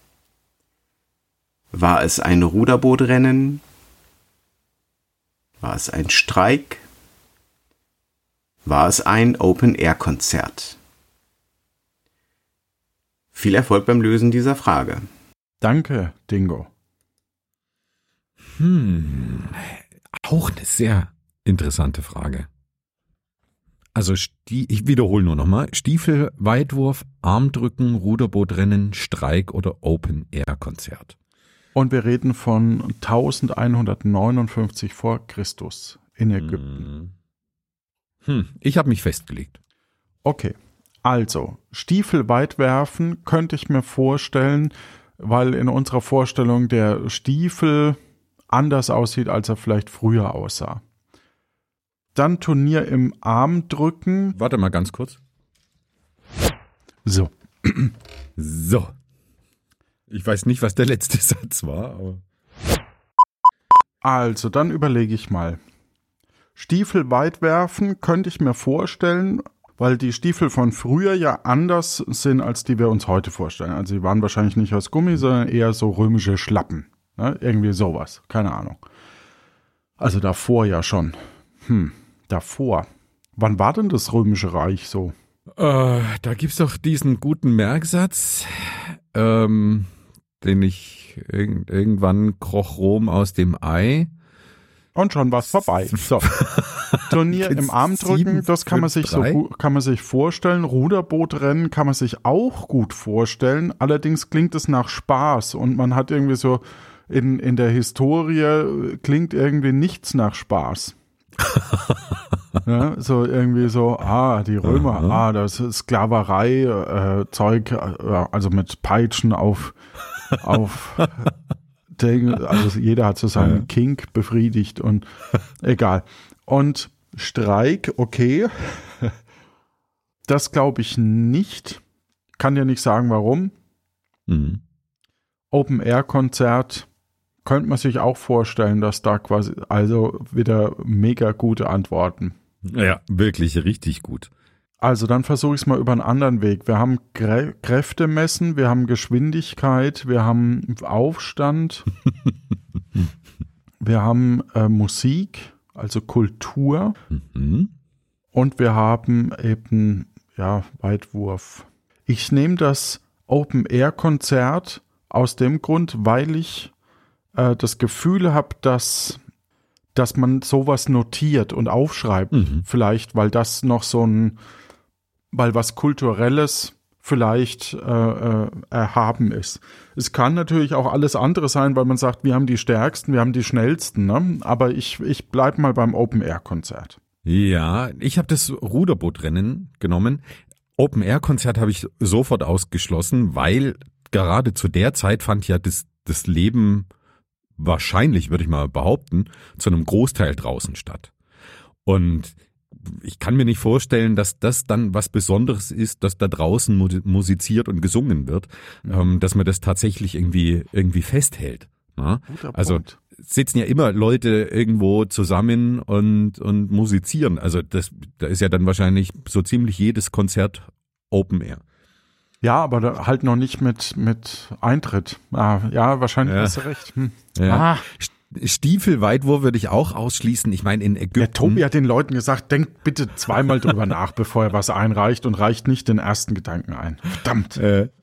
War es ein Ruderbootrennen? War es ein Streik? War es ein Open-Air-Konzert? Viel Erfolg beim Lösen dieser Frage. Danke, Dingo. Auch eine sehr interessante Frage. Also ich wiederhole nur nochmal. Stiefel, Weitwurf, Armdrücken, Ruderbootrennen, Streik oder Open-Air-Konzert. Und wir reden von 1159 vor Christus in Ägypten. Ich habe mich festgelegt. Okay, also Stiefel weit werfen könnte ich mir vorstellen, weil in unserer Vorstellung der Stiefel anders aussieht, als er vielleicht früher aussah. Dann Turnier im Armdrücken. Warte mal ganz kurz. So. Ich weiß nicht, was der letzte Satz war, aber... Also, dann überlege ich mal. Stiefel weit werfen könnte ich mir vorstellen, weil die Stiefel von früher ja anders sind, als die wir uns heute vorstellen. Also, die waren wahrscheinlich nicht aus Gummi, sondern eher so römische Schlappen. Ne? Irgendwie sowas. Keine Ahnung. Also, davor ja schon. Davor. Wann war denn das Römische Reich so? Da gibt's doch diesen guten Merksatz, den ich irgendwann kroch Rom aus dem Ei. Und schon was vorbei. So. Turnier im Armdrücken, das kann man sich vorstellen. Ruderbootrennen kann man sich auch gut vorstellen. Allerdings klingt es nach Spaß und man hat irgendwie so in der Historie klingt irgendwie nichts nach Spaß. Ja, so irgendwie so, die Römer, das ist Sklaverei, Zeug, also mit Peitschen auf also jeder hat so seinen Kink befriedigt und egal. Und Streik, okay, das glaube ich nicht, kann ja nicht sagen, warum. Open-Air-Konzert könnte man sich auch vorstellen, dass da quasi, also wieder mega gute Antworten. Ja, wirklich richtig gut. Also dann versuche ich es mal über einen anderen Weg. Wir haben Kräfte messen, wir haben Geschwindigkeit, wir haben Aufstand, wir haben Musik, also Kultur und wir haben eben, Weitwurf. Ich nehme das Open-Air-Konzert aus dem Grund, weil ich das Gefühl habe, dass man sowas notiert und aufschreibt, vielleicht, weil das noch weil was Kulturelles vielleicht erhaben ist. Es kann natürlich auch alles andere sein, weil man sagt, wir haben die Stärksten, wir haben die Schnellsten, ne? Aber ich bleibe mal beim Open-Air-Konzert. Ja, ich habe das Ruderbootrennen genommen. Open-Air-Konzert habe ich sofort ausgeschlossen, weil gerade zu der Zeit fand ja das Leben wahrscheinlich, würde ich mal behaupten, zu einem Großteil draußen statt. Und ich kann mir nicht vorstellen, dass das dann was Besonderes ist, dass da draußen musiziert und gesungen wird, dass man das tatsächlich irgendwie festhält. Na? Also sitzen ja immer Leute irgendwo zusammen und musizieren. Also da ist ja dann wahrscheinlich so ziemlich jedes Konzert Open Air. Ja, aber da halt noch nicht mit Eintritt. Ja, wahrscheinlich hast du recht. Ja. Stiefelweitwurf würde ich auch ausschließen. Ich meine, in Ägypten. Der Tobi hat den Leuten gesagt, denkt bitte zweimal drüber nach, bevor er was einreicht und reicht nicht den ersten Gedanken ein. Verdammt.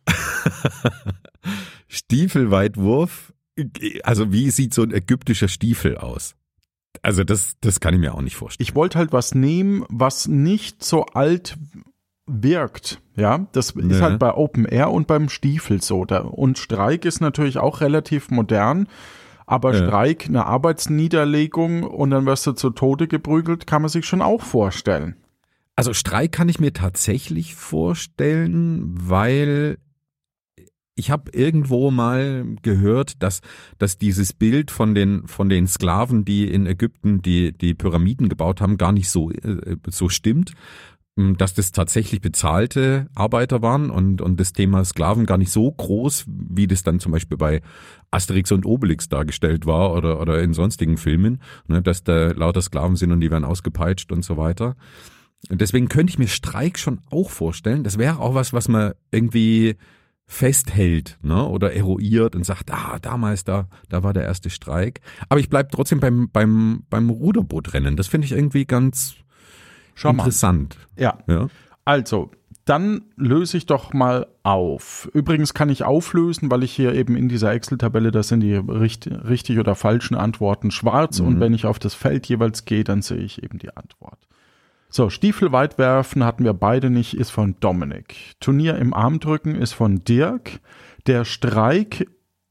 Stiefelweitwurf, also wie sieht so ein ägyptischer Stiefel aus? Also das kann ich mir auch nicht vorstellen. Ich wollte halt was nehmen, was nicht so alt wirkt. Ja, das ist halt bei Open Air und beim Stiefel so. Und Streik ist natürlich auch relativ modern. Aber Streik, eine Arbeitsniederlegung und dann wirst du zu Tode geprügelt, kann man sich schon auch vorstellen. Also Streik kann ich mir tatsächlich vorstellen, weil ich habe irgendwo mal gehört, dass dieses Bild von den Sklaven, die in Ägypten die Pyramiden gebaut haben, gar nicht so stimmt. Dass das tatsächlich bezahlte Arbeiter waren und das Thema Sklaven gar nicht so groß, wie das dann zum Beispiel bei Asterix und Obelix dargestellt war oder in sonstigen Filmen, ne, dass da lauter Sklaven sind und die werden ausgepeitscht und so weiter. Und deswegen könnte ich mir Streik schon auch vorstellen. Das wäre auch was man irgendwie festhält, ne, oder eruiert und sagt, damals da war der erste Streik. Aber ich bleib trotzdem beim Ruderbootrennen. Das finde ich irgendwie ganz interessant. Ja. Also, dann löse ich doch mal auf. Übrigens kann ich auflösen, weil ich hier eben in dieser Excel-Tabelle, das sind die richtig oder falschen Antworten schwarz und wenn ich auf das Feld jeweils gehe, dann sehe ich eben die Antwort. So, Stiefelweit werfen hatten wir beide nicht, ist von Dominik. Turnier im Armdrücken ist von Dirk. Der Streik,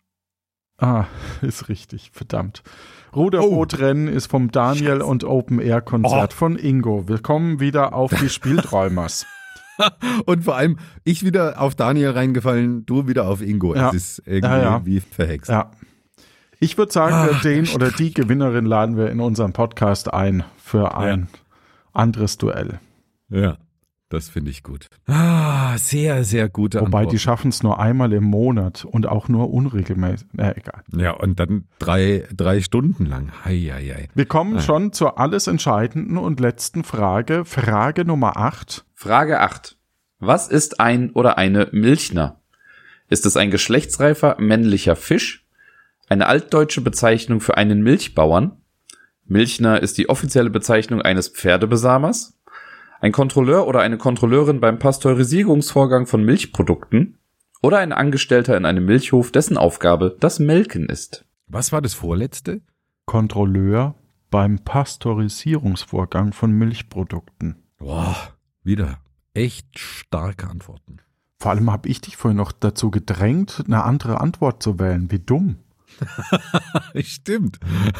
ist richtig, verdammt. Ruderbootrennen ist vom Daniel und Open-Air-Konzert von Ingo. Willkommen wieder auf die Spielträumers. Und vor allem, ich wieder auf Daniel reingefallen, du wieder auf Ingo. Ja. Es ist irgendwie wie verhext. Ja. Ich würde sagen, den oder die Gewinnerin laden wir in unserem Podcast ein für ein anderes Duell. Ja, das finde ich gut. Sehr, sehr gute Wobei Antwort. die schaffen es nur einmal im Monat und auch nur unregelmäßig. Egal. Ja, und dann drei Stunden lang. Hei. Wir kommen schon zur alles entscheidenden und letzten Frage. Frage Nummer 8. Frage 8. Was ist ein oder eine Milchner? Ist es ein geschlechtsreifer männlicher Fisch? Eine altdeutsche Bezeichnung für einen Milchbauern? Milchner ist die offizielle Bezeichnung eines Pferdebesamers? Ein Kontrolleur oder eine Kontrolleurin beim Pasteurisierungsvorgang von Milchprodukten? Oder ein Angestellter in einem Milchhof, dessen Aufgabe das Melken ist? Was war das vorletzte? Kontrolleur beim Pasteurisierungsvorgang von Milchprodukten. Boah, wieder echt starke Antworten. Vor allem habe ich dich vorhin noch dazu gedrängt, eine andere Antwort zu wählen. Wie dumm. Stimmt.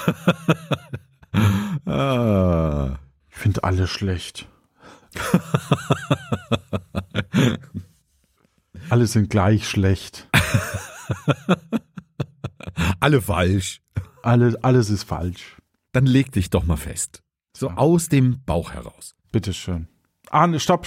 Ich finde alle schlecht. Alle sind gleich schlecht. Alle falsch. Alles ist falsch. Dann leg dich doch mal fest. So aus dem Bauch heraus. Bitteschön. Stopp.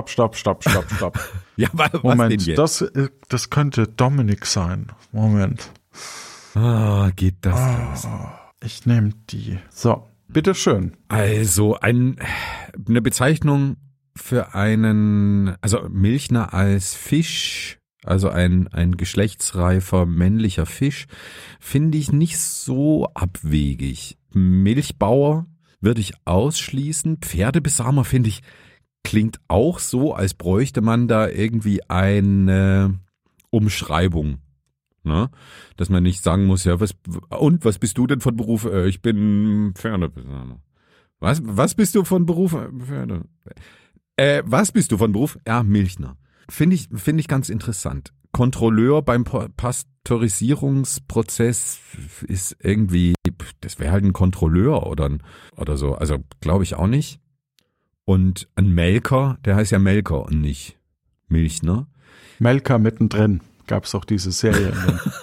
Ja, was Moment, denn jetzt? das könnte Dominik sein. Moment. Geht das los? Ich nehme die. So, bitteschön. Also eine Bezeichnung für also Milchner als Fisch, also ein geschlechtsreifer männlicher Fisch, finde ich nicht so abwegig. Milchbauer würde ich ausschließen. Pferdebesamer finde ich, klingt auch so, als bräuchte man da irgendwie eine Umschreibung. Ne? Dass man nicht sagen muss, ja, was bist du denn von Beruf? Ich bin Pferdebesamer. Was bist du von Beruf? Pferde. Was bist du von Beruf? Ja, Milchner. Finde ich ganz interessant. Kontrolleur beim Pasteurisierungsprozess ist irgendwie, das wäre halt ein Kontrolleur oder so. Also glaube ich auch nicht. Und ein Melker, der heißt ja Melker und nicht Milchner. Melker mittendrin. Gab es auch diese Serie.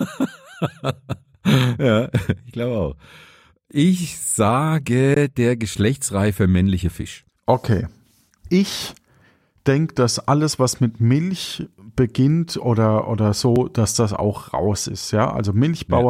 Ja, ich glaube auch. Ich sage der geschlechtsreife männliche Fisch. Okay. Ich denke, dass alles, was mit Milch beginnt oder so, dass das auch raus ist. Ja, also Milchbauer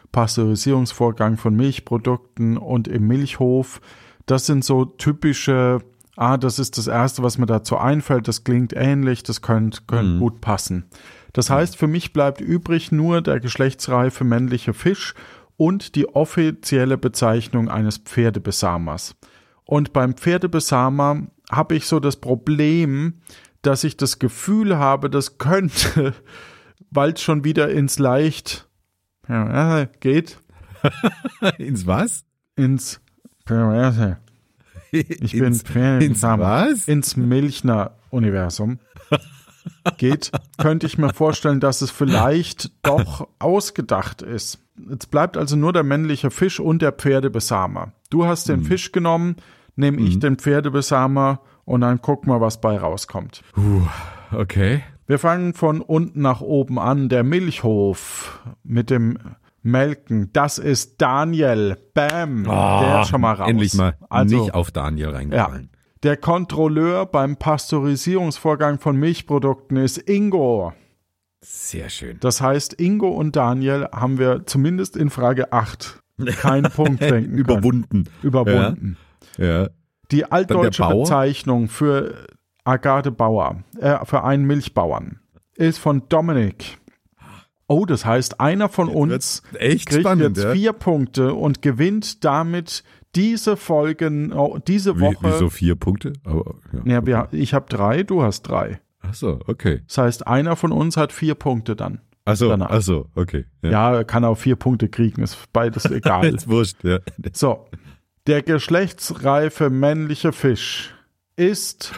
Pasteurisierungsvorgang von Milchprodukten und im Milchhof. Das sind so typische, das ist das Erste, was mir dazu einfällt, das klingt ähnlich, das könnte gut passen. Das heißt, für mich bleibt übrig nur der geschlechtsreife männliche Fisch und die offizielle Bezeichnung eines Pferdebesamers. Und beim Pferdebesamer habe ich so das Problem, dass ich das Gefühl habe, das könnte bald schon wieder ins leicht geht. Ins was? Ins Perverse. Ich bin Pferdebesamer. Ins Milchner-Universum geht, könnte ich mir vorstellen, dass es vielleicht doch ausgedacht ist. Jetzt bleibt also nur der männliche Fisch und der Pferdebesamer. Du hast den Fisch genommen, nehme ich den Pferdebesamer und dann gucken wir, was bei rauskommt. Okay. Wir fangen von unten nach oben an. Der Milchhof mit dem Melken, das ist Daniel. Bam, der ist schon mal raus. Endlich mal nicht auf Daniel reingefallen. Ja. Der Kontrolleur beim Pasteurisierungsvorgang von Milchprodukten ist Ingo. Sehr schön. Das heißt, Ingo und Daniel haben wir zumindest in Frage 8 keinen Punkt denken Überwunden. Ja. Die altdeutsche Bezeichnung für Agathe Bauer, für einen Milchbauern, ist von Dominik. Oh, das heißt, einer von uns kriegt spannend, jetzt 4 Punkte und gewinnt damit diese Woche. Wieso 4 Punkte? Ich habe 3, du hast 3. Ach so, okay. Das heißt, einer von uns hat 4 Punkte dann. Ach so, okay. Ja, kann auch 4 Punkte kriegen, ist beides egal. Ist wurscht, ja. So, der geschlechtsreife männliche Fisch ist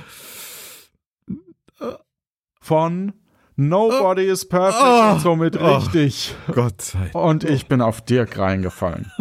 von Nobody is Perfect und somit richtig. Gott sei Dank. Und ich bin auf Dirk reingefallen.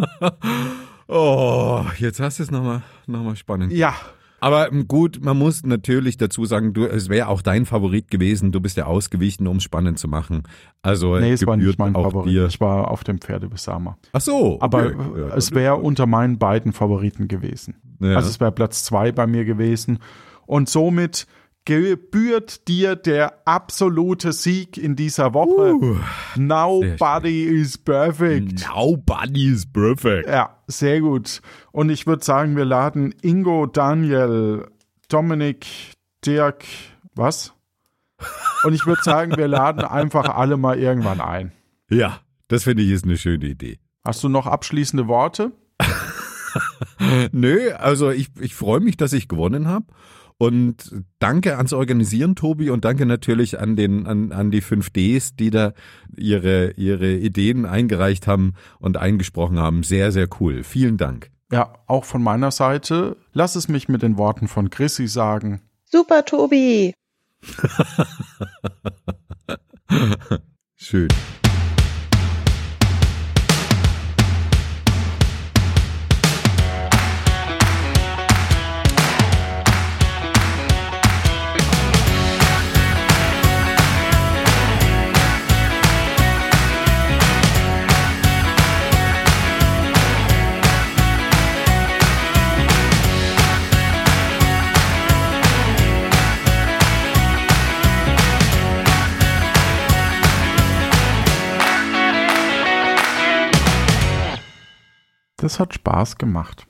Jetzt hast du es nochmal spannend. Ja. Aber gut, man muss natürlich dazu sagen, es wäre auch dein Favorit gewesen. Du bist ja ausgewichen, um es spannend zu machen. Also nee, es war nicht mein Favorit. Dir. Ich war auf dem Pferdebesamer. Ach so. Okay. Aber es wäre unter meinen beiden Favoriten gewesen. Ja. Also es wäre Platz 2 bei mir gewesen. Und somit gebührt dir der absolute Sieg in dieser Woche. Nobody is perfect. Nobody is perfect. Ja, sehr gut. Und ich würde sagen, wir laden Ingo, Daniel, Dominik, Dirk, was? Und ich würde sagen, wir laden einfach alle mal irgendwann ein. Ja, das finde ich ist eine schöne Idee. Hast du noch abschließende Worte? Nö, also ich freue mich, dass ich gewonnen habe. Und danke ans Organisieren, Tobi, und danke natürlich an die 5Ds, die da ihre Ideen eingereicht haben und eingesprochen haben. Sehr, sehr cool. Vielen Dank. Ja, auch von meiner Seite. Lass es mich mit den Worten von Chrissy sagen. Super, Tobi. Schön. Das hat Spaß gemacht.